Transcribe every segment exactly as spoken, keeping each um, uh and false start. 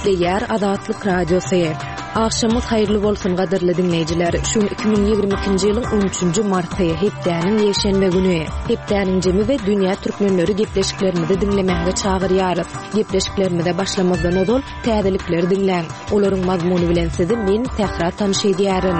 Ýer Azatlyk radiosu. Akşamyz hayrly bolsun gaderli dinleýijiler. Şu iki bin ýygrimi ikinji ýylyň on üçünji marty hepdäniň ýeşenme güni. Hepdäniň jemi we dünýä türkmenleri gepleşiklerini dinlemäge çagyrýarys. Gepleşiklerini başlamazdan ozal täzelikleri dinleň. Olaryň mazmuny bilen sizi men tährar tanyş edýärim.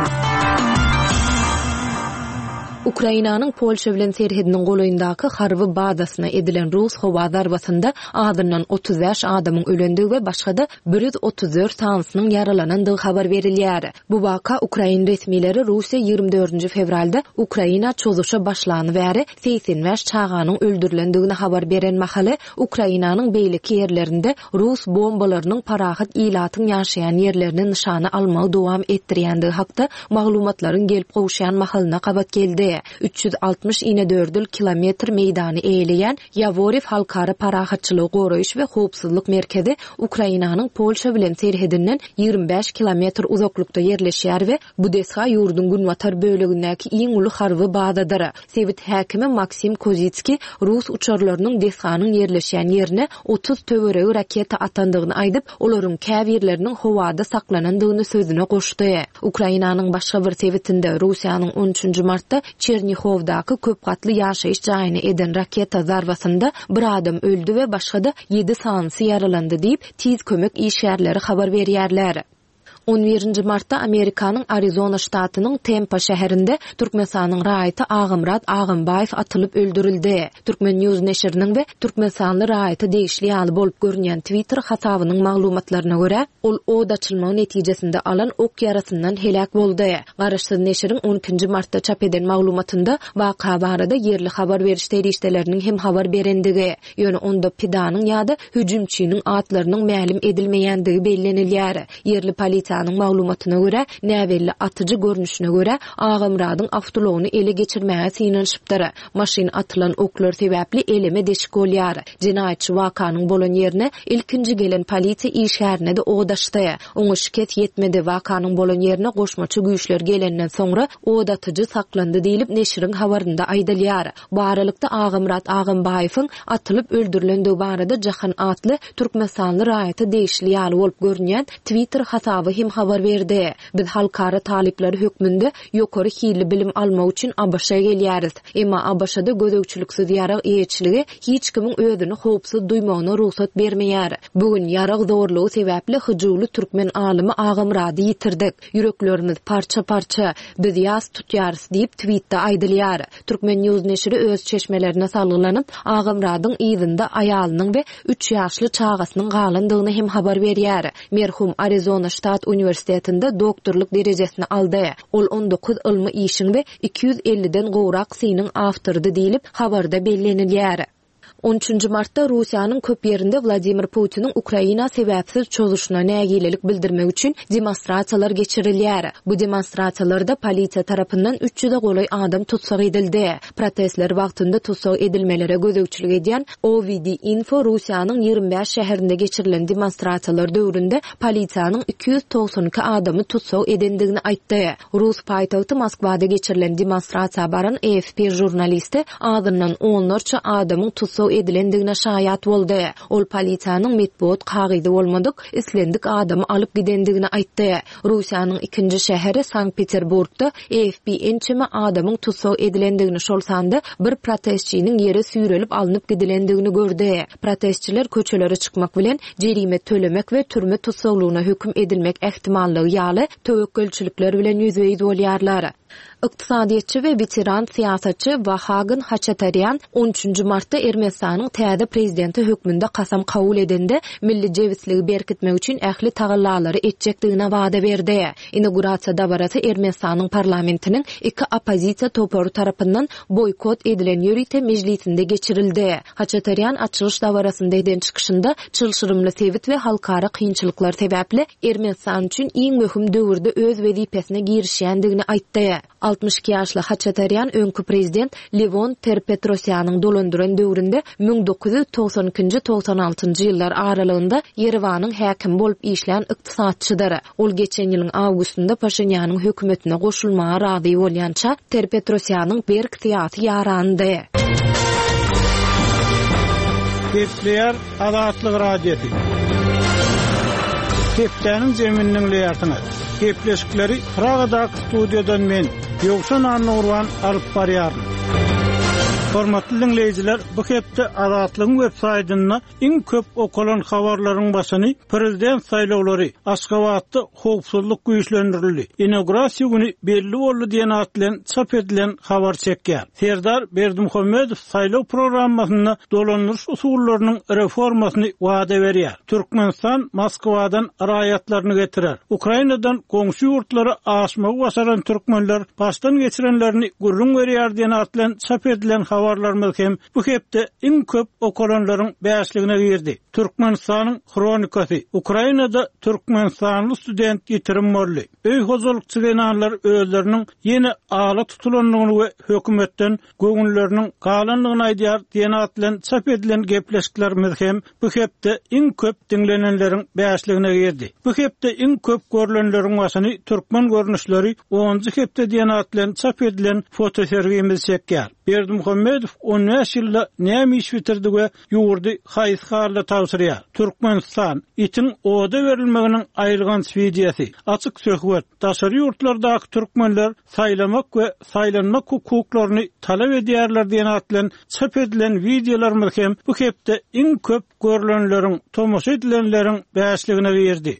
Ukrainanyň Polşa bilen serhediniň golaýyndaky harby bazasyna edilen Rus howa zarbasynda adyndan otuz beş adamyň ölendigi we başga bir yüz otuz dört tansynyň yaralanandygy habar berilýär. Bu waka Ukraina resmileri Russiýa ýygrimi dördünji fevralda Ukraina çözüşe başlany bäri seksen beş çaganyň öldürilendigini habar beren mahaly Ukrainanyň beýleki ýerlerinde Rus bombalarynyň parahat ilatyň ýaşaýan ýerlerini nişana almagy dowam etdirýändigi hakda maglumatlaryň gelip gowşaýan mahalyna gabat geldi. üç yüz altmış ine dört kilometr meýdany eýleýän Yavoriv halkara parahatçylygy goraýyş we howpsuzlyk merkezi Ukrainanyň Polşa bilen serhedinden ýygrimi beş kilometr uzaklykda ýerleşýär we bu desha ýurdun günwatar bölegindäki iň uly harby bazadyr. Sewit häkimi Maksim Kozitski Rus uçarlarynyň deshanyň ýerleşýän ýerine otuz töweregi raketa atandygyny aýdyp, olaryň käbirleriniň howada saklanandygyny sözüne goşdy. Ukrainanyň başga bir sewitinde Russiýanyň on üçünji martda Çernihovdaky köp gatly ýaşaýyş jaýyny eden raketa zarbasynda bir adam öldü we başga ýedi sanyny yaralandy diýip tiz kömek işgärleri habar berýärler. on birinji martda Amerikanyň Arizona ştatynyň Tampa şäherinde Türkmenistanyň raýaty Agymrat Agymbaýew atylyp öldürildi. Türkmen News neşriniň we Türkmenistanly raýaty degişli ýaly bolup görünýän Twitter hasabynyň maglumatlaryna görä, ol od açylmagy netijesinde alan ok ýarasyndan helak boldy. Garaşsyz neşriň on ikinji martda çap eden maglumatynda waka barada ýerli habar beriş terişdeleriniň hem habar berendigi, ýöne onda pidanyň ýa-da hüjümçiniň atlarynyň ma'lum edilmeýändigi bellenilýär. Ýerli polisiýa Ýanyň maglumatyna görä, näwelli atyjy görnüşine görä, Agymradyň awtologyny ele geçirmäge synanyşypdyr. Maşyn atylan oklar sebäpli eleme deşik bolýar. Jinaýatçy wakanyň bolan ýerine ilkinji gelen polisiýa işgärine de odaşdy. Oňa şiket ýetmedi. Wakanyň bolan ýerine goşmaçy güýçler gelenden soňra odatyjy saklandy diýilip neşriň habarynda aýdylýar. Baralykda Agymrat Agymbaýewiň atylyp öldürilendigi barada Jahan atly Türkmenistanly raýaty degişli ýaly bolup görünýän Twitter hasaby habar berdi. Biz halkara talipleri hökmünde ýokary hili bilim almak üçin Abaşa gelýäris. Emma Abaşada gödökçüliksiz ýarag eýetçiligi hiç kimiň özüni howpsuz duýmagyna ruhsat bermeýär. Bugün ýarag zorlugy sebäpli hyjyly türkmen alymy Agymrady ýitirdik. Yüreklerimiz parça-parça, biz ýas tutýarys diýip tweetde aýdylýar. Türkmen News neşri öz çeşmelerine salgylanyp Agymradyň ýyzynda aýalynyň we üç ýaşly çagasynyň galandygyny hem habar berýär. Merhum Arizona ştat Üniversitetinde doktorluk derejesini aldy. Ol on dokuz ilmi işiň we iki yüz elliden gowrak synyň awtorydy diýilip habarda bellenilýär. on üçünji martda Russiýanyň köp ýerinde Vladimir Putiniň Ukraina sebäpsiz çözüşine nägilelik bildirmek üçin demonstrasiýalar geçirilýär. Bu demonstrasiýalarda polisiýa tarapyndan üç yüze golay adam tutsak edildi. Protestler wagtynda tutsak edilmelere gözegçilik edýän O V D Info Russiýanyň ýygrimi beş şäherinde geçirilen demonstrasiýalar döwründe polisiýanyň iki yüz togson iki adamy tutsak edendigini aýtdy. Rus paýtagty Moskwada geçirilen demonstrasiýa baran A F P jurnalisti adyndan onlarça adamyň tutsak edilendigine şaýat boldy. Ol polisiýanyň metbuat kagydy bolmadyk, islendik adamy alyp gidendigini aýtdy. Russiýanyň ikinji şäheri Sankt-Peterburgda A F P ençeme adamyň tutsak edilendigini şolsanda bir protestçiniň ýeri süýrelip alınıp gidilendigini gördi. Protestçiler köçelere çykmak bilen jerime tölemek we türme tutsaklygyna hökm edilmek ähtimalligi ýaly töwekkülçilikler bilen ýüzbeýiz bolýarlar. Iqtisadiýetçi we veteran siýasatçy Vahagen Hachataryan on üçünji martda Ermenistanyň täze prezidenti hökmünde kasam kabul edende milli jewisligi berkitmek üçin ähli tagallalary etjekdigine wada berdi. İnogurasiýa dabarasy Ermenistanyň parlamentiniň iki opozisiýa topory tarapyndan boykot edilen ýörite mejlisinde geçirildi. Hachataryan açylyş dabarasynda eden çykyşynda çylşyrymly sewit we halkara kynçylyklar sebäpli Ermenistan üçin iň möhüm döwürde öz wezipesine girişýändigini aýtdy. altmış iki ýaşly Hachataryan öňkü prezident Levon Ter-Petrosýanyň dolandyran döwründe bin dokuz yüz togson ikinji togson altynjy ýyllar aralygynda Yerewanyň häkim bolup işlän ykdysatçydyr. Ol geçen ýylyň awgustunda Paşinýanyň hökümetine goşulmaga razy bolýança Ter-Petrosýanyň berk tiýaty ýarandy. Kesler Azatlyk radiosu. Hepdäniň jeminiň leýatyny. Gepleşikleri Pragadaky studiýadan men Ýogşan Annurwan alyp barýaryn. Hormatly dinleýijiler, bu hepde Azatlygyň web saýtyna iň köp okulan habarlaryň başyny prezident saýlawlary Aşgabatda howpsuzlyk güýçlendirildi. Inaugurasiýa güni belli boldy diýen at bilen çap edilen habar çekýär. Serdar Berdimuhammedow saýlaw programmasyna dolanýyş usullarynyň reformasyny wada berýär. Türkmenistan Moskwadan raýatlaryny getirer. Ukrainadan goňşy ýurtlara aşmagy başaran türkmenler başdan geçirenlerini gurrun berýär diýen at bilen çap edilen habarlarymyz hem bu hepde iň köp okulanlaryň bäşligine girdi. Türkmenistanyň kronikasy. Ukrainada Türkmenistanly student ýetirim boldy. Öý hozurlukçy genanlar özleriniň ýene ala tutulanlygyny we hökümetden göňülleriniň galanlygyny aýdýar diýen at bilen çap edilen gepleşiklerimiz hem bu hepde iň köp dinlenenleriň bäşligine girdi. Bu hepde iň köp görülenleriň başyny türkmen görnüşleri onuncu hepde diýen at bilen çap edilen fotosergimiz çekýär. Berdimuhammedow on beş ýylda näme iş bitirdi we ýurdy haýsgarla tawsyrýar. Türkmenistan itiň oda berilmeginiň aýrylgan spidiýasy, açyk söhbet, daşary ýurtlardaky türkmenler saýlamak we saýlanmak hukuklaryny talap edýärler diýen at bilen çap edilen wideolar hem bu hepde iň köp görülenleriň, tomoşa edilenleriň bäşligine girdi.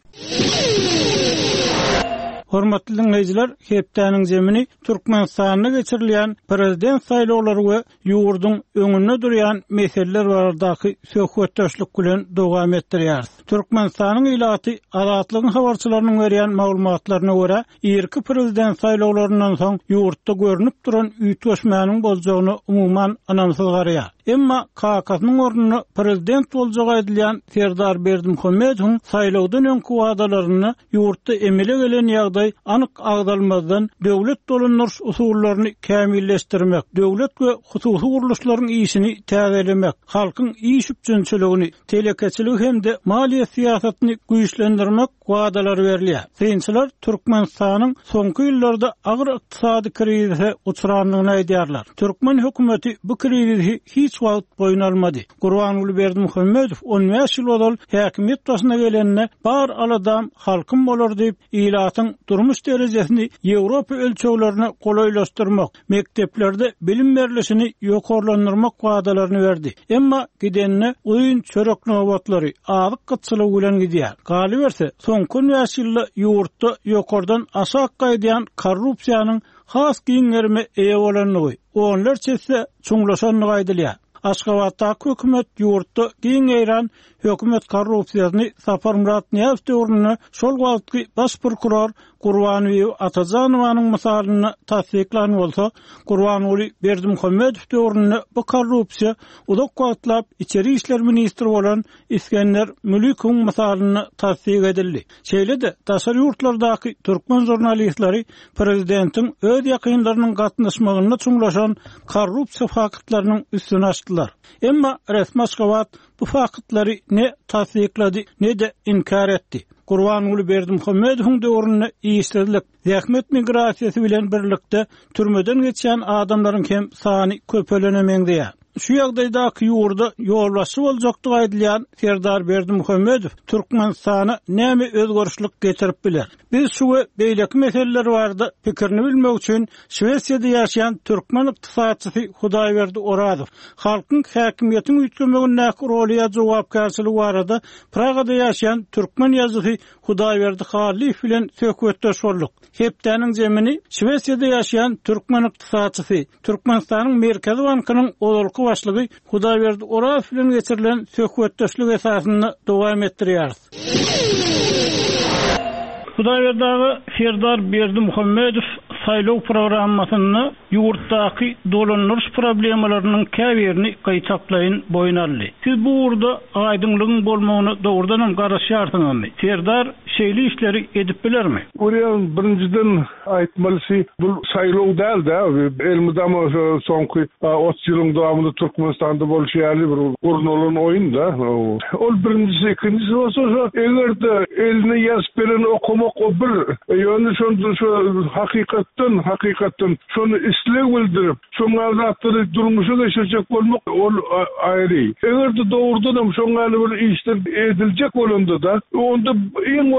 Hormatly dinleýijiler, hepdäniň jemini Türkmenistanyna geçirilýän prezident saýlawlary we ýurduň öňünde durýan meseleler baradaky söhbetdeşlik bilen dowam etdirýär. Türkmenistanyň ilaty Azatlygyň habarçylarynyň berýän maglumatlaryna görä, ýerki prezident saýlawlaryndan soň ýurtda görünip duran üýtgeşmäniň boljagyny umumyň anamsyz garýar. Emma K K S'nyň ornuny prezident boljagy edilýän Serdar Berdimuhammedow saýlawdan öňki wadalaryny ýurtda emele gelen ýagdaý anyk agdalmazdan döwlet dolanýyş usullaryny kämilleşdirmek, döwlet we hususy guruluşlaryň işini täzelemek, halkyň iş üçinçiligini, telekeçilik hemde maliýe siýasatyny güýçlendirmek wadalary berilýär. Synçylar Türkmenistanyň soňky ýyllarda agyr ykdysady krizise uçranlygyny aýdýarlar. Türkmen hökümeti bu krizi hiç wagt boyun almady. Gurbanuly Berdimuhammedow on beş ýyl bodal häkimiýet başyna gelenine bar aladam halkym bolar diýip ilatyň durmuş derejesini Ýewropa ölçeglerine golaýlaşdyrmak, mekteplerde bilim berilişini ýokarlandyrmak wadalaryny berdi. Emma gidenine oýun çörek nowatlary azyk gytçylygy bilen gidýär. Galy berse, soňky beş ýylda ýurtda ýokardan aşağı gaýdýan korrupsiýanyň has giňerme eýe bolanlygy, onlar çetse çuňlaşanlygy aýdylýar. Aşgabatdaky hökümet ýurtda giň eýran hökümet korrupsiýasyny Sapar Murat Niýazow döwründe şol wagtky baş prokuror Gurbanowy Atajanowanyň mysalyny tasdiklan bolsa, Gurbanowy Berdimuhammedow döwründe bu korrupsiýa udak wagtlap içeri işler ministri bolan İskender Mülikiň mysalyny tasdik edildi. Şeýle-de daşary ýurtlardaky türkmen jurnalistleri prezidentiň öz ýakynlarynyň gatnaşmagyna çuňlaşan korrupsiýa faktlarynyň üstüne açdylar. Emma resmi Aşgabat bu faktları ne tasdiklady, ne de inkar etdi. Gurbanowy Berdimuhammedowyň döwründe işledik. Zähmet migrasiýasy bilen birlikde türmeden geçen adamlaryň hem sany köpelenemeňdi. Şu ýagdaýdaky ýurda ýolbaşy boljakdygy aýdylýan Serdar Berdimuhammedow Türkmenistana näme özgörüşlik getirip biler. Biz şu beýleki meseleler barada pikirini bilmek üçin Şwesiýada ýaşaýan türkmen ykdysadçysy Hudaýberdi Orazow, halkyň häkimiýetiň üýtgemegine rolya jogapkarçylygy barada Pragada ýaşaýan türkmen ýazgysy Hudaýberdi Halif bilen söhbetdeş boldyk. Hepdäniň jemini Şwesiýada ýaşaýan türkmen ykdysadçysy, Türkmenistanyň Merkezi bankynyň olarky başlygy Hudaýberdi Orazow bilen geçirilen söhbetdeşlik esasyny dowam etdirýär. Hudaýberdagy Serdar Berdimuhammedow saýlaw programmasyny ýurtdaky dolanýyş problemalarynyň käbirini gaýtaplaýyn boyun aldy. Siz bu urda aýdynlygyň bolmagyny dogrudan hem garaşýarsyňyzmy? Serdar şeýle işleri edip bilermi? Buraya birinciden aýtmalysy bu saýlaw däl de, elmizde soňky otuz ýylyň dowamında Türkmenistanda bolşýarly bir urun olan oýun da. Ol birincisi, ikincisi bolsa egerde elini ýazyp beren okumak o bir ýöne şu hakykatdan hakykatdan şonu isleg bildirip, şoňa zatly durmuşa geçirjek bolmak ol aýry. Egerde dogrudan hem şoňa bir işler ediljek bolanda da, onda iň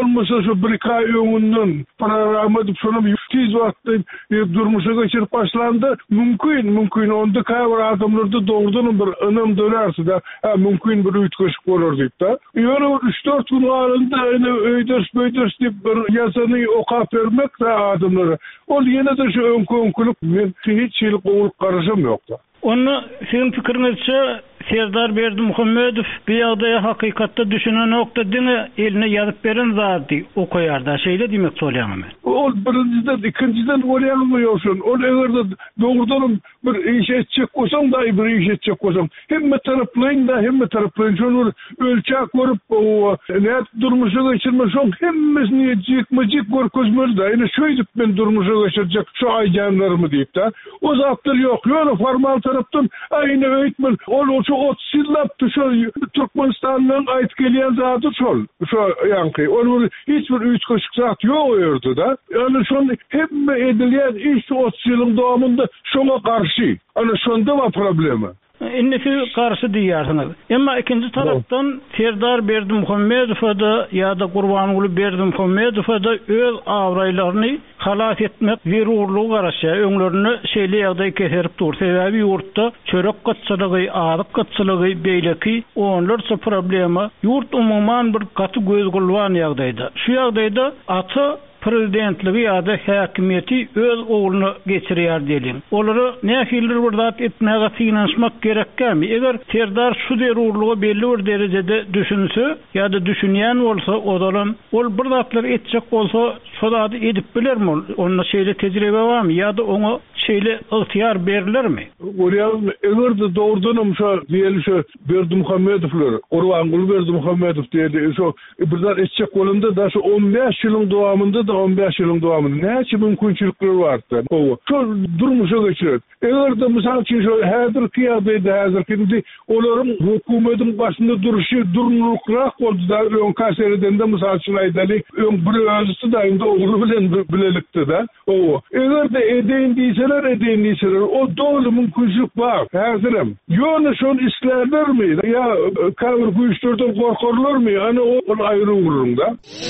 bolmasa şu bir ay öňünden programa edip şonu tez wagtda durmuşa geçirip başlandı. Mümkün, mümkün onda kaýa adamlarda doğrudan bir önüm dönerse de ha, mümkün bir ütköşük bolar diýip da. Ýöne üç dört gün aralynda ene öýdürs böýdürs diýip bir ýazany okap bermek de adamlara. Ol ýene de şu öňkönçülük men hiç şeýle gowulyp garaşam ýokda. Onu sizin pikiriňizçe Serdar Berdimuhammedow bir ýagdaýa hakykatda düşünen nokta diňe eline ýazyp beren zady okaýarda. Şeýle diýmek bolýarmy? Ol birinciden, ikinciden oraya ýoksun. Ol egerde doğrudan bir iş etjek bolsaň da bir iş etjek bolsaň, hemme taraplaryň da hemme taraplaryň şonu ölçäk görüp o näet durmuşa geçirme şoň hemmesini jekmejek görkezmeli da. Ene şöýdip men durmuşa geçirjek şu aýjanlarmy diýip da. O zatlar ýok. Ýöne formal tarapdan aýyny öýtmen. Ol şu otuz ýyllap şu Türkmenistanyň aýt gelýän zady şol. Şu ýanky. Ol hiç bir ütköşük zat ýok ýerde da. Yani şonu hemme edilýän iş otuz ýylyň dowamında şoňa garşy. Ana şonda var problemi. Innesi karşı diýärsiňiz. Emma ikinji tarapdan Serdar Berdimuhammedow da ýa-da Gurbanuly Berdimuhammedow da öz awraýlaryny halas etmek zerurlugy garaşa öňlerini şeýle ýagdaý keserip dur. Sebäbi ýurtda çörek gatçylygy, azyk gatçylygy beýleki onlarça problema ýurt umumyň bir gaty göz gulwan ýagdaýda. Şu ýagdaýda ata prezidentligi ýa-da häkimiýeti öz ogluny geçirýär diýelim. Olary nähildir bir zat etmäge finanşmak gerekkämi? Eger Serdar şu zerurlugy belli bir derejede düşünse ýa-da düşünýän bolsa, odalan ol bir zatlar etjek bolsa, şu zady edip bilermi? Onda şeýle tejribe barmy ýa-da oňa şeýle ygtyýar berilermi? Orýa egerde doğrudan şu diýeli şu Berdimuhammedowlar, Gurbanuly Berdimuhammedow diýeli şu bir zat etjek bolanda da şu on beş ýylyň dowamında da on beş ýylyň dowamında näçe mümkinçilikler bardy. O şu durmuşa geçirir. Egerde mysal üçin şu häzirki ýagdaýda häzirki olaryň hökümetiň başynda duruşy durnulukrak boldy da öň kasereden de mysal üçin aýdaly öň bir özüsi da indi ogly bilen bilelikdi da. O egerde edeýin diýseler edeýin diýseler o dogry mümkinçilik bar. Häzirim. Ýöne şonu islerlermi? Ya kavr güýçlerden gorkarlarmy? Ana o aýry urunda.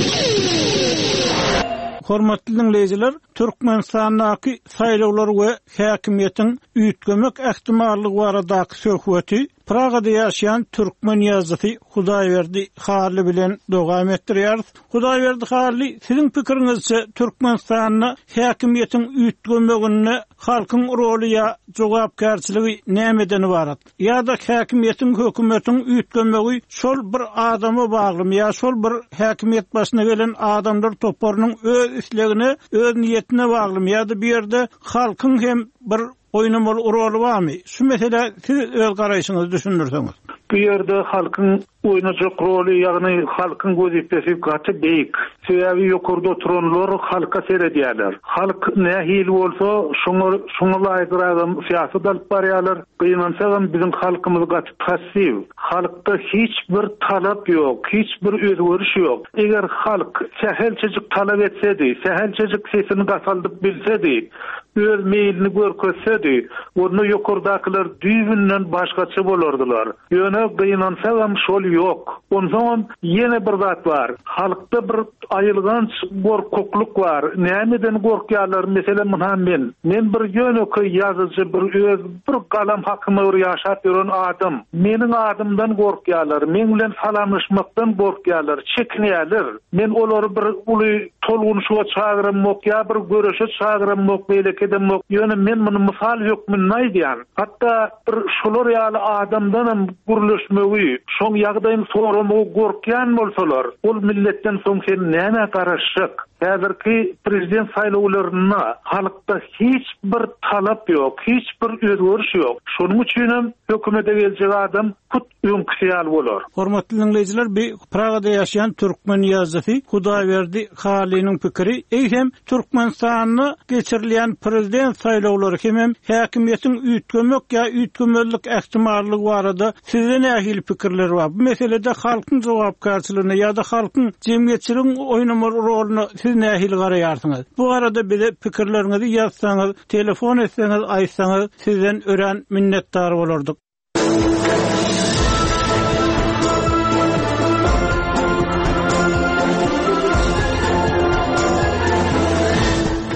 Hormatly dinleyijiler, Türkmenistanyňky saýlawlar we häkimiýetiň üýtgemek ähtimallygy baradaky söhbeti Pragada ýaşaýan türkmen ýazgysy Hudaýberdi Harly bilen dowam etdirýär. Hudaýberdi Harly, siziň pikiriňizçe Türkmenistanyň häkimiýetiň üýtgemegine halkyň roly ýa jogapkärçiligi nämeden ibarat? Ýa-da häkimiýetiň hökümetiň üýtgemegi şol bir adama baglymy ýa şol bir häkimiýet başyna gelen adamlar toplarynyň öz islegine, öz niýetine baglymy ýa-da bir ýerde halkyň hem bir oýnamaly roly barmy? Şu mesele siz öz garaýşyňyzy düşünürseňiz. Bu ýerde halkyň oýnajak roly, ýagny halkyň gözipesi gaty beýik. Sebäbi ýokurda oturanlar halka seredýärler. Halk nähil bolsa, şoňa şoňa laýyk siýasat alyp barýarlar. Gynansaň biziň halkymyz gaty passiw. Halkda hiç bir talap ýok, hiç bir özgörüş ýok. Eger halk sähelçejik talap etsedi, sähelçejik sesini gasaldyp bilsedi, öz meýilini görkezsedi, onu ýokurdakylar düýbünden başgaça bolardylar. Ýöne gynansaň şol ýok. Ondan ýene bir zat bar. Halkda bir aýylgan gorkukluk bar. Nämeden gorkýarlar? Meselem men. Men bir ýöneki ýazyjy, bir öz bir galam hakymy ýaşap ýören adam. Meniň adamdan gorkýarlar. Men bilen salamlaşmakdan gorkýarlar, çekinýärler. Men olary bir uly tolgunşyga çagyrmok ýa bir görüşe çagyrmok, beýlekedem. Ýöne men muny mysal ýokmyn näýdýän. Hatda bir şolar ýaly adamdanam gurulşmegi, şoň ýagdaýyny soramagy gorkýan bolsalar, ol milletden soň sen näme garaşyk? Häzirki prezident saýlawlaryna halkda hiç bir talap ýok, hiç bir özgörüş ýok. Şonuň üçin hem hökümete geljek adam kut öňküsýal bolar. Hormatly dinleyijiler, bir Pragada ýaşaýan türkmen ýazgysy Hudaýberdi Halynyň pikiri, eýsem Türkmenistanyny geçirilýän prezident saýlawlary hem häkimiýetiň üýtgemek ýa üýtgemelik ähtimallygy barada sizin nähili pikirler bar? Bu meselede halkyň jogapkärçiligine ýa-da halkyň jemgyýetçiligiň oýnamaly rolyny siz nähili garaýarsyňyz? Bu arada bize pikirlerinizi ýazsaňyz, telefon etseňiz, aýtsaňyz sizden ören minnetdar bolardyk.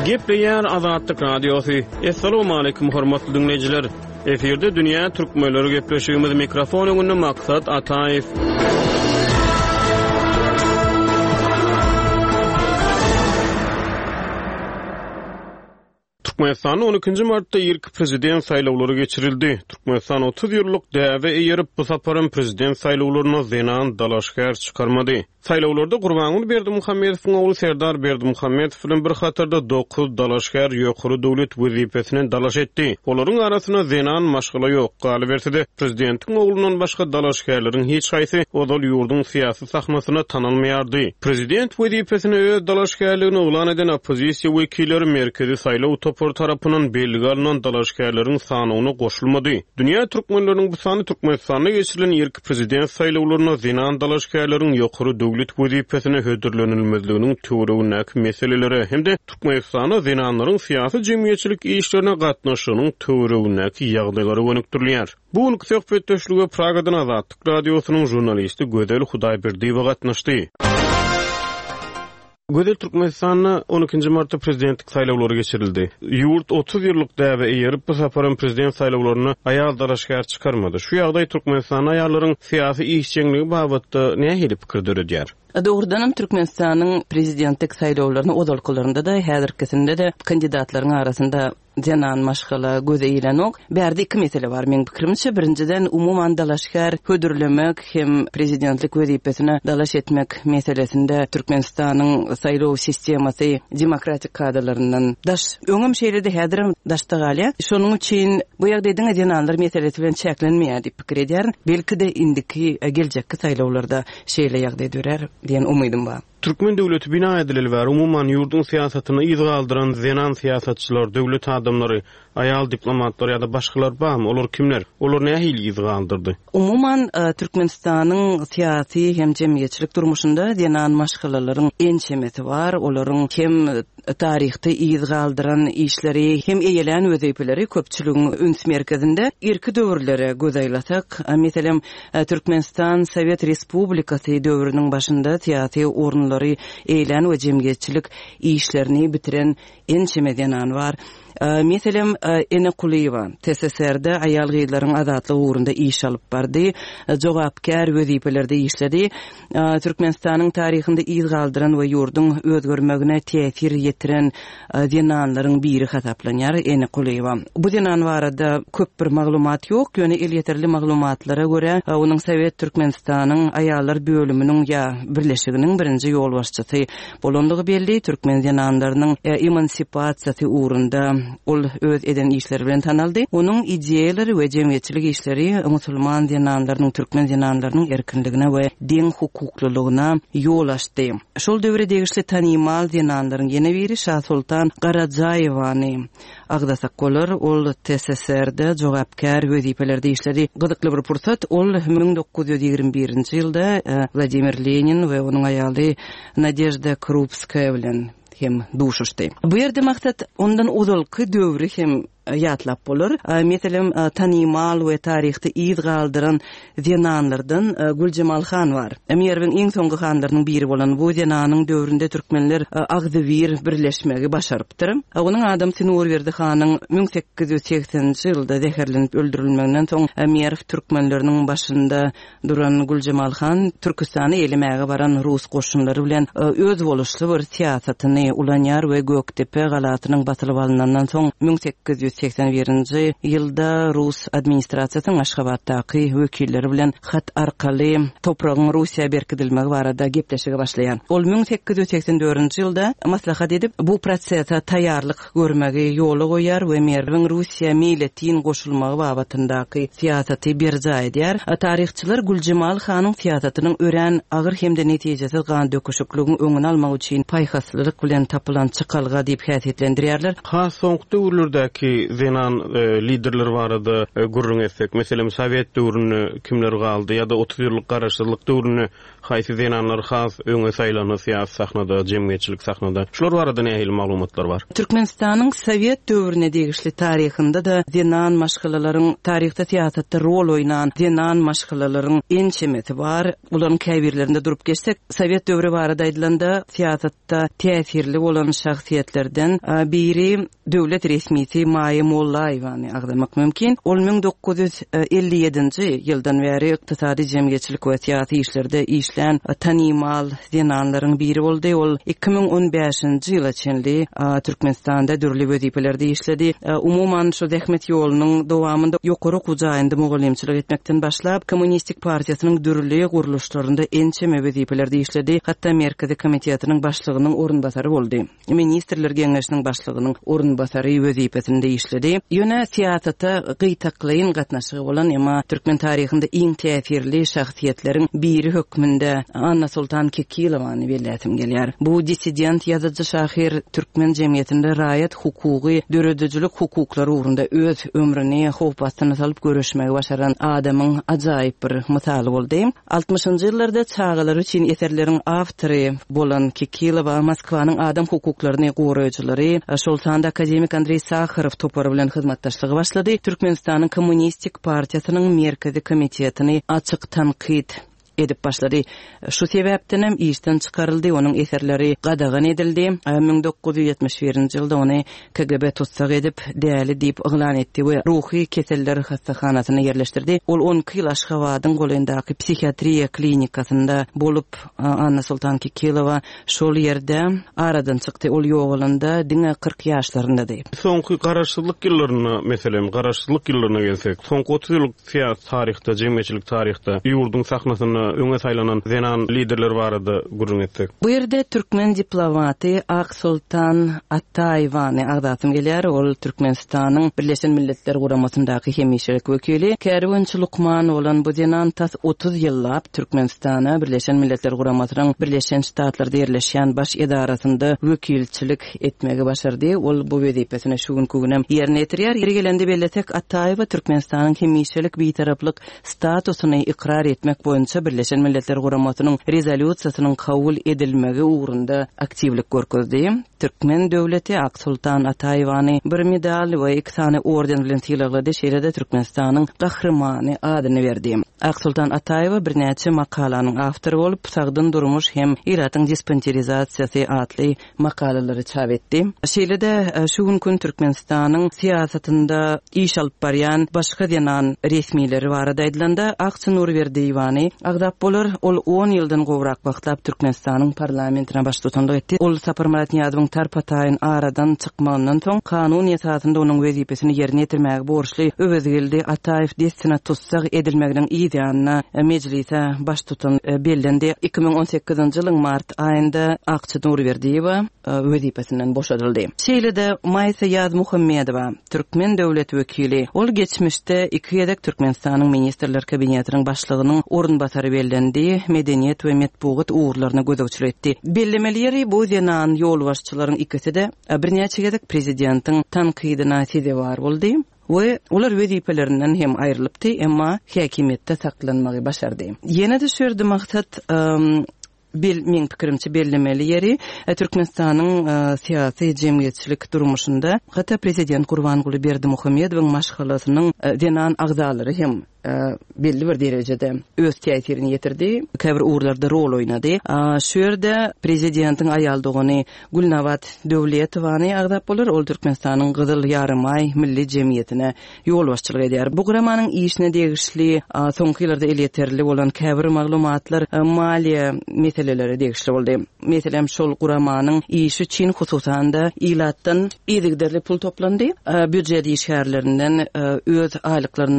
Gepleýär Azatlyk Radiosu. Assalamu alaykum hormatly dinleyijiler. Eferde dünýä türkmenleri gepleşigimiz mikrofon öňünde maksat Ataýew. Türkmenistan on ikinji martda ýerki prezident saýlawlary geçirildi. Türkmenistan otuz ýyllyk däwe eýerip bu saparın prezident saýlawlaryna zenan dalaşgär çykarmady. Saýlawlarda Gurbanuly Berdimuhammedowyň ogly Serdar Berdimuhammedow bilen bir hatarda dokuz dalaşgär ýokary döwlet wezipesini dalaş etdi. Olaryň arasynda zenan maşgala ýok. Galy berdi. Prezidentiň oglundan başga dalaşgärleriň hiç haýsy odal ýurdun syýasy sahnasyna tanalmaýardy. Prezident wezipesini öz dalaşgärligini ulan eden opozisiýa wekilleri merkezi saýlaw topar tarapyndan belgi alynan dalaşgärleriň sanyna goşulmady. Dünýä türkmenläriniň bu sany Türkmenistanda geçirilen ýerki prezident saýlawlaryna zenan dalaşgärleriň ýokary döwlet wezipesine hödürlenilmezliginiň töweregindäki meseleleri hemde Türkmenistana zenanlaryň syýasy jemgyýetçilik işlerine gatnaşygynyň töweregindäki ýagdaýlary gönükdirilýär. Bu uluky söhbetdeşlige Pragadan Azatlyk Radiosynyň jurnalisti Gödel Hudaýberdiýew gatnaşdy. Gödel Türkmenistanyň on ikinji martda prezidentlik saýlawlary geçirildi. Ýurt otuz ýyllyk däwe eýerip bu saparyn prezident saýlawlaryny aýal dalaşgär çykarmady. Şu ýagdaý Türkmenistan aýallaryň syýasy işçiňligi babatda näme hili pikirdirýär? Doğrudanam Türkmenistan'ın prezidentlik saýlawlaryny odalkylarynda da häzirkisinde de kandidatlaryň arasynda zenan maşgala göze ilenok. Bärde iki mesele var men pikirimçe. Birinciden umuman dalaşgär hödürlemek hem prezidentlik wezipesine dalaş etmek meselesinde Türkmenistanyň saýlaw sistemasy demokratik kadrlaryndan daş öňüm şeýlede häzirim daşda galýa. Şonuň üçin bu ýagdaýda zenanlar meselesi bilen çäklenmeýär diýip pikir edýär. Belki de indiki geljekki saýlawlarda şeýle ýagdaý dörer diýen umydym bar. Türkmen döwleti bina edileli we umuman ýurdun syýasatyny ýygy aldyran zenan syýasatçylar, döwlet adamlary, aýal diplomatlar ýa-da başgalar barmy? Olar kimler? Olar näme hili ýygy aldyrdy? Umuman Türkmenistanyň syýasy hem jemgyýetçilik durmuşynda zenan maşgalalaryň ençemeti bar. Olaryň hem tarihte ýygy aldyran işleri hem eýelen wezipleri köpçüligiň üns merkezinde irki döwürlere göz aýlasak, meselem Türkmenistan Sowet Respublikasy döwrüniň başynda syýasy orun eýlen we jemgyýetçilik işlerini bitiren ençeme zenan var. Meselem Ene Kuliýewa T S S R'de aýal gyýlaryň azatlygy ugrunda iş alyp bardy. Jogapkär wezipelerde işledi. Türkmenistanyň taryhynda ýygy aldyran we ýurdun özgörmegine täsir ýetiren zenanlaryň biri hasaplanýar Ene Kuliýewa. Bu zenan barada köp bir maglumat ýok. Ýöne el ýeterli maglumatlara görä onuň Sowet Türkmenistanyň aýallar bölüminiň ýa birleşiginiň birinji ýol başçysy bolandygy belli. Türkmen zenanlarynyň emansipatsiýasy ugrunda ol öz eden işleri bilen tanaldy. Onuň ideýalary we jemgyýetçilik işleri musulman zenanlarynyň, türkmen zenanlarynyň erkinligine we deň hukuklylygyna ýol açdy. Şol döwre degişli tanymal zenanlaryň ýene biri Şah Sultan Garajaýewany agdasak bolar. Ol T S S R'de jogapkär wezipelerde işleri gyzykly bir pursat. Ol bin dokuz yüz ýygrimi birinji ýylda Vladimir Lenin we onuň aýaly Nadezhda Krupskaya bilen hem duşuşdy. Bu ýerde maksat ondan uzalky döwri hem ýatlap bolar. Meselem tanymal we tarihte ýygy aldyran zenanlardan Guljemal Han bar. Emirbiň iň soňky hanlarynyň biri bolan bu zenanyň döwründe türkmenler Agdywir birleşmegi başarypdyr. Onuň adam Sinurberdi hanyň bin sekiz yüz seksenji ýylda zeherlenip öldürilmeginden soň Emir türkmenleriniň başynda duran Guljemal Han Türkistany elimege baran Rus goşunlary bilen öz boluşly bir syýasatyny ulanýar we Göktepe galatynyň basylyp alynandan soň bin sekiz yüz seksen birinji ýylda Rus administrasiýasynyň Aşgabatdaky wekilleri bilen hat arkaly topragyň Russiýa berkidilmegi barada gepleşige başlaýan. Ol bin sekiz yüz seksen dördünji ýylda maslahat edip bu prosesa taýýarlyk görmegi ýoly goýar we merbiň Russiýa milletiň goşulmagy babatyndaky syýasaty berja edýär. Taryhçylar Guljemal Hanyň syýasatynyň ören agyr hemde netijesiz gan döküşikligini öňüne almak üçin paýhaslyk bilen tapylan çykalga diýip häsiýetlendirýärler. Ha soňky döwürlerdäki haýsy zenan e, liderler barada e, gurrun etsek, meselem Sowet döwrüne kimler galdy ýa-da otuz ýyllyk garaşdyrlyk döwrüne haýsy zenanlar has öňe saýlanyp syýasat sahnada, jemgyýetçilik sahnada. Şular barada nähili maglumatlar bar? Türkmenistanyň Sowet döwrüne degişli taryhynda da zenan maşgalalaryň taryhda syýasatda rol oýnan zenan maşgalalaryň ençemeti bar. Olaryň käbirlerinde durup geçsek, Sowet döwrü barada aýdylanda syýasatda täsirli bolan şahsiýetlerden biri döwlet resmisi Maýa Mollaýewany agdamak mümkin. Ol ming dokuz yüz elli ýedinji ýyldan bäri ykdysady jemgyýetçilik we syýasy işlerde işlän tanymal zenanlaryň biri boldy. Ol iki ming on beşinji ýyla çenli Türkmenistanda dürli wezipelerde işledi. Umuman şu zähmet ýolunyň dowamında ýokary gujaýynda mugallimçilik etmekden başlap Kommunistik partiýasynyň dürli guruluşlarynda ençeme wezipelerde işledi. Hatda Merkezi Komitetynyň başlygynyň orunbasary boldy. Ministrler Geňeşiniň başlygynyň orunbasary wezipesinde işledi. Ýöne syýasata gyýtaklaýyn gatnaşygy bolan emma Türkmen taryhynda iň täsirli şahsiýetleriň biri hökmünde Anna Sultan Kekilowany bellätim gelýär. Bu dissident ýazyjy şahyr Türkmen jemgyýetinde raýat hukugy, döredijlik hukuklary ugrunda öz ömrüni howp astyna salyp görüşmegi başaran adamyň ajaýyp bir mysaly boldy. altymyşynjy ýyllarda çağalar üçin eserleriň awtory bolan Kekilowa Moskwanyň adam hukuklaryny goraýjylary şol sanda akademik Andrey Sakharov topary bilen hyzmatdaşlygy başlady. Türkmenistanyň Kommunistik partiýasynyň Merkezi Komitetyny açyk tanqid edip başlady. Şu sebäpden hem işden çykaryldy, onuň eserleri gadagan edildi. ming dokuz yüz ýetmiş birinji ýylda ony K G B tutsak edip däli diýip yglan etdi we ruhy keseller hastahanasyna ýerleşdirdi. Ol on iki ýyl Aşgabatyň golyndaky psihiatriýa klinikasynda bolup Anna Sultan Kekilowa şol ýerde aradan çykdy. Ol ýogalynda diňe kırk ýaşlaryndadyr. Soňky garaşdyrlyk ýyllaryna, meselem garaşdyrlyk ýyllaryna gelsek, soňky otuz ýyllyk syýasat taryhda, jemgyýetçilik taryhda ýurdun sahnasyna öňe saýlanan zenan liderler barada gurrun etsek. Bu ýerde türkmen diplomaty Ak Sultan Ataýewany agdatym gelýär. Ol Türkmenistanyň Birleşen Milletler Guramasyndaky hemişelik wekili. Kärwençi Lukman bolan bu zenan tas otuz ýyllap Türkmenistana Birleşen Milletler Guramasynyň Birleşen Ştatlarda ýerleşýän baş edarasynda wekilçilik etmegi başardy. Ol bu wezipesine şu gün kögünem ýerine ýetirýär. Ýeri gelende belletek Ataýewa Türkmenistanyň hemişelik beýtaraplyk statusyny ikrar etmek boýunça Birleşen Milletler Guramasynyň rezolýusiýasynyň kabul edilmegi ugrunda aktivlik görkezdi. Türkmen döwleti Ak Sultan Ataýewany bir medal we iki tane orden bilen sylaglady. Şeýlede Türkmenistanyň gahrymany adyny berdi. Ak Sultan Ataýewa bir näçe makalanyň awtory bolup, sagdyn durmuş hem iratyň dispenserizasiýasy atly makalary çap etdi. Şeýlede şu gün Türkmenistanyň syýasatynda iş alyp barýan başga zenan resmileri barada aýdylanda Akçy Nurberdiýewany agdap bolar. Ol on ýyldan gowrak wagtlap Türkmenistanyň parlamentine baş tutanlyk etdi. Ol Saparmat Niýazowyň tarpataýyn aradan çykmagyndan soň kanun ýasasynda onuň wezipesini ýerine ýetirmäge borçly öwezgildi. Ataýew destina tutsak edilmeginiň ýa-da meclise baş tutan bellendi. iki ming on sekizinji ýylyň mart aýynda Akçy Nurberdiýewa wezipesinden boşadyldy. Şeýlede Maýsa Ýaz Muhammedowa Türkmen döwlet wekili. Ol geçmişde iki ýedek Türkmenistanyň ministrler kabinetiniň başlygynyň orunbasary bellendi. Medeniýet we metbuat uğurlaryna gözegçilik etdi. Bellemeleri bu zenan ýolbaşçylaryň ikisi de bir näçe ýedek prezidentiň tankydyna sebäp boldy. We olar wezipelerinden hem aýrylypdy, emma häkimetde saklanmagy başardy. Ýene-de şerdi maksat bil men pikirimçe bellemeli ýeri Türkmenistanyň syýasy jemgyýetçilik durmuşynda hatda prezident Gurbanguly Berdimuhammedowyň maşgalasynyň zenan agzalary hem belli bir derejede öz täsirini ýetirdi. Käbir uğurlarda rol oýnady. Şu ýerde prezidentiň aýaldygyny Gulnawat Döwletowany agdap bolar. Ol Türkmenistanyň Gyzyl Ýarymay milli jemgyýetine ýolbaşçylyk edýär. Bu guramanyň işine degişli soňky ýyllarda el ýeterli bolan käbir maglumatlar maliýe meseleleri degişli boldy. Meselem şol guramanyň işi üçin hususan da ilatdan ýygyderli pul toplandy. Büdjet işgärlerinden öz aýlyklaryndan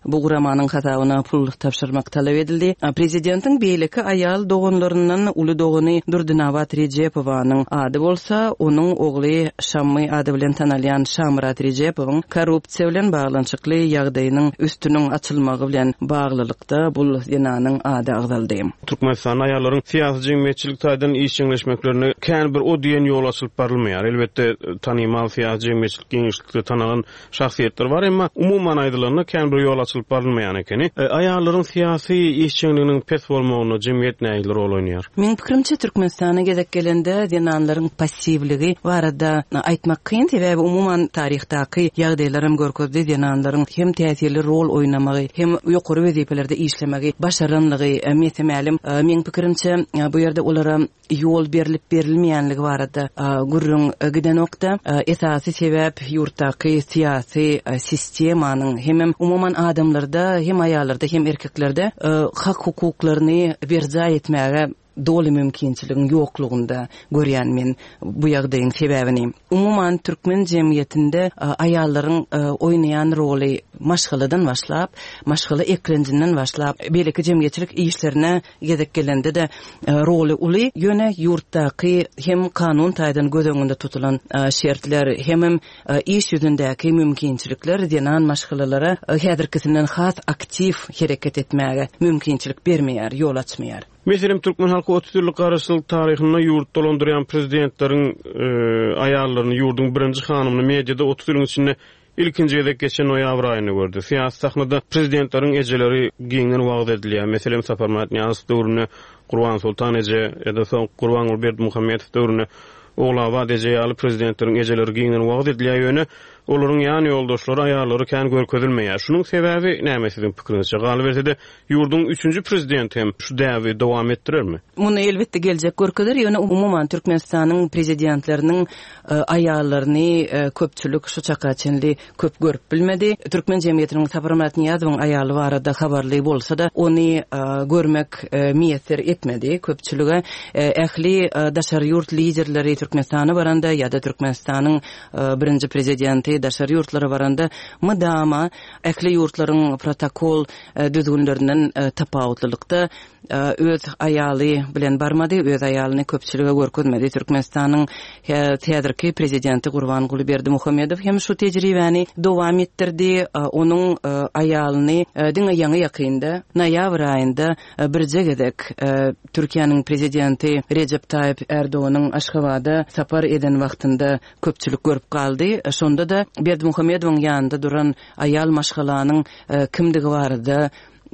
bu guramanyň hatawyna pul tapşyrmak talap edildi. Prezidentin beýleki ayal dogonlaryndan uly dogony Durdynawat Rejepowanyň ady bolsa, onuň ogly Şammy ady bilen tanalýan Şamrat Rejepowyň korrupsiýa bilen baglançykly ýagdaýynyň üstüniň açylmagy bilen baglylykda bul ýananyň ady agdaldy. Türkmenistan ayalaryň siýasy jemgyýetçilik taýdan işçiňleşmeklerini kän bir o diýen ýol açylyp barylmaýar. Elbetde tanymal siýasy jemgyýetçilik giňişlikde tanagan şahsiýetler bar, emma umumyň aýdylarynda kän bir ýol açylyp barylmaýan ekeni. E, ayalaryň siýasy işçiňliginiň pes bolmagyna jemgyýet näme rol oýnaýar? Men pikirimçe Türkmenistana gezek gelende ýananlaryň passivligi barada aýtmak kyn, sebäbi umumyň tarihdaky ýagdaýlarym görkezdi ýananlaryň hem täsirli rol oýnamagy, hem ýokary wezipelerde işlemegi, başaranlygy, mesemälim, men pikirimçe bu ýerde olara ýol berilip berilmeýänligi barada gurrun giden nokta esasy sebäp ýurtdaky siýasy sistemanyň hem umumyň adamlarda, hem aýallarda, hem erkeklerde hak hukuklaryny berja etmäge dolu mümkinçiligiň ýoklugunda görýän men bu ýagdaýyň sebäbini. Umumyň türkmen jemgyýetinde aýallaryň oýnaýan roly maşgaladan başlap, maşgala ekranjyndan başlap, belki jemgyýetçilik işlerine gezek gelende de roly uly ýöne ýurtdaky hem kanun taýdan göz tutulan şertler hem iş ýüzündäki mümkinçilikler diýen maşgalalara häzirkisinden has aktiv hereket etmäge mümkinçilik bermeýär, ýol açmaýar. Meselem Türkmen halky otuz ýyllyk garaşsylyk taryhyny ýurt dolandyrýan prezidentleriň e, aýallaryny ýurdun birinji hanymyny mediada otuz ýylyň içinde ilkinji ýerde geçen noýabr aýyny gördü. Siýasy sahnada prezidentleriň ejeleri giňen wagt edilýär. Meselem Saparmat Niýaz döwrüne Gurban Sultan eje ýa-da soň Gurban Berdimuhammedow döwrüne Oglawa eje ýaly prezidentleriň ejeleri giňen wagt edilýär ýöne olaryň ýany ýoldaşlary aýallary kän görkezilmeýär. Şunyň sebäbi näme siziň pikirinizçe? Galy bersede ýurdun üçünji prezidenti hem şu däwri dowam etdirermi? Muny elbetde geljek görkezer. Ýöne umumyň Türkmenistanyň prezidentleriniň aýallaryny köpçülik şu çakaçynly köp görüp bilmedi. Türkmen jemgyýetiniň Saparmat Niýazowyň aýaly barada habarly bolsa da ony görmek miýetler etmedi. Köpçülüge ähli daşar ýurt liderleri Türkmenistana baranda ýa-da Türkmenistanyň birinji prezidenti daşar ýurtlary baranda mydama ähli ýurtlaryň protokol düzgünlerinden tapawutlykda öz aýaly bilen barmady, öz aýalyny köpçülige görkezmedi. Türkmenistanyň häzirki prezidenti Gurban Berdimuhammedow hem şu tejribäni dowam etdirdi. Onuň aýalyny diňe ýaňy ýakynda noýabr aýynda birje gedek Türkiýanyň prezidenti Recep Tayyip Erdoğanyň Aşgabatda sapar eden wagtynda köpçülik görüp galdy. Şonda da Berdimuhammedowyň ýanynda duran aýal maşgalanyň kimdigi barada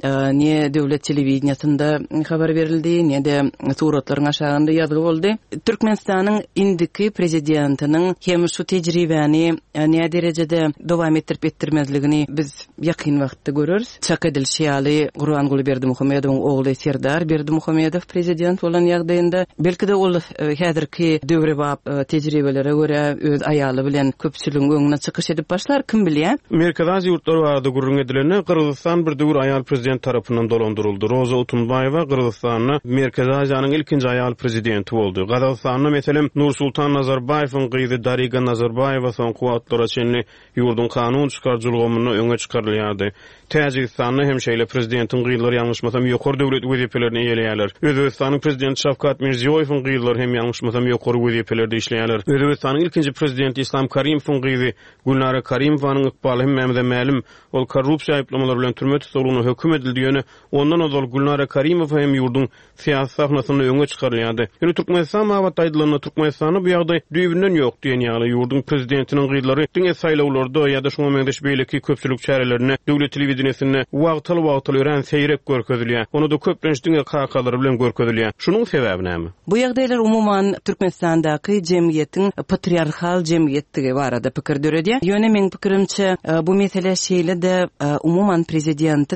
ne döwlet telewizionyasynda habar berildi, ne de suratlaryň aşagynda ýazgy boldy. Türkmenistanyň indiki prezidentiniň hem şu tejribäni ne derejede dowam etdirip etdirmezligini biz ýakyn wagtda görürüz. Çak edilşýäli Gurban Berdimuhammedowyň ogly Serdar Berdimuhammedow prezident bolan ýagdaýynda belki de ol häzirki döwre bap tejribelere görä öz aýaly bilen köpçüligiň öňüne çykyş edip başlar, kim bilýär. Amerika Gazi ýurtlary barada gurrun edilene Kırgızstan bir döwür aýal prezident tarapyndan dolandyryldy. Roza Otunbayewa Kırgızstanyň Merkezi Aziýanyň ilkinji aýal prezidenti boldy. Gazagystanyň meselem Nursultan Nazarbayewiň gyzy Dariga Nazarbayewa soň kuwatlara çenli ýurdun kanun çykarjylygyny öňe çykarylýardy. Täjikistanyň hem şeýle prezidentin gyýlary ýalňyşmasam ýokary döwlet wezipelerini eýeleýärler. Özbekistanyň prezidenti Şawkat Mirziýoýewiň gyýlary hem ýalňyşmasam ýokary wezipelerde işleýärler. Özbekistanyň ilkinji prezidenti Islom Karimowyň gyzy Gulnara Karimowanyň ykbaly hem mämde mälim ol korrupsiýa aýplamalary bilen türme tutulgyny hökm edildi ýöne ondan ozal Gulnara Karimow hem ýurdun siýasy sahnasyna öňe çykarylýardy. Ýöne Türkmenistan mabat aýdylyny Türkmenistany bu ýagdaý düýbünden ýok diýen ýaly ýurdun prezidentiniň gyýlary diňe saýlawlarda ýa-da şoňa meňdeş beýleki köpçülik çärelerine döwlet telewizionyasynda wagtyly-wagtyly ören seýrek görkezilýär. Onu da köplenç diňe kakalary bilen görkezilýär. Şunyň sebäbi näme? Bu ýagdaýlar umumyň Türkmenistandaky jemgyýetiň patriarhal jemgyýetdigi barada pikir döredýär. Ýöne meň pikirimçe bu mesele şeýle de umumyň prezidentiň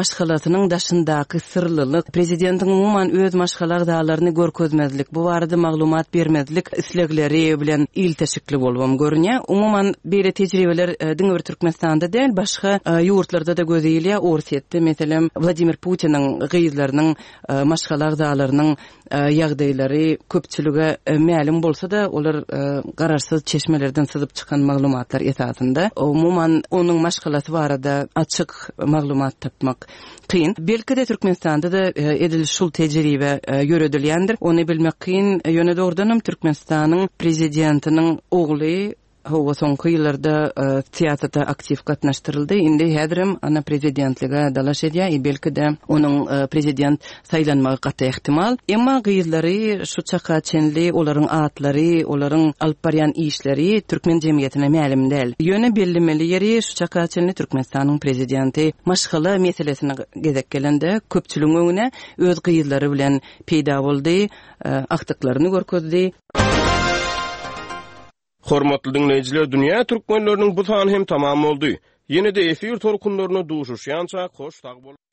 maşgalatynyň daşyndaky sırlylyk, prezidentiň umman öz maşgalar dağlaryny görkezmezlik, bu barada maglumat bermezlik islegleri bilen ilteşikli bolmam görünýär. Umman beýle tejribeler diňe bir Türkmenistanda däl, başga ýurtlarda da gözelýär. Orsetde meselem Vladimir Putiniň gyýyzlarynyň maşgalar dağlarynyň ýagdaýlary köpçülüge ma'lum bolsa da olar gararsyz çeşmelerden syzyp çykan maglumatlar esasında umumyň onuň maşgalaty barada açyk maglumat tapmak kyn. Belki de Türkmenistanda da edil şul tejribe ýöredilýändir. Ony bilmek kyn. Ýöne dogrudanam Türkmenistanyň prezidentiniň ogly Hawa soňky ýyllarda teatrda aktiv gatnaşdyryldy. Indi häzirim ana prezidentlige dalaş edýär. Belki de onuň prezident saýlanmagy gaty ihtimal. Emma gyýyzlary şu çaka çenli, olaryň atlary, olaryň alyp barýan işleri türkmen jemgyýetine ma'lum däl. Ýöne bellemeli ýeri şu çaka çenli Türkmenistanyň prezidenti maşgala meselesine gezek gelende köpçüligiň öňüne öz gyýyzlary bilen peýda boldy, aktyklaryny görkezdi. Hormatly dinleyijiler, dünýä türkmenläriniň bu sany hem tamam boldy. Ýene-de efir torkunlaryna duşuşýança hoş tag bol.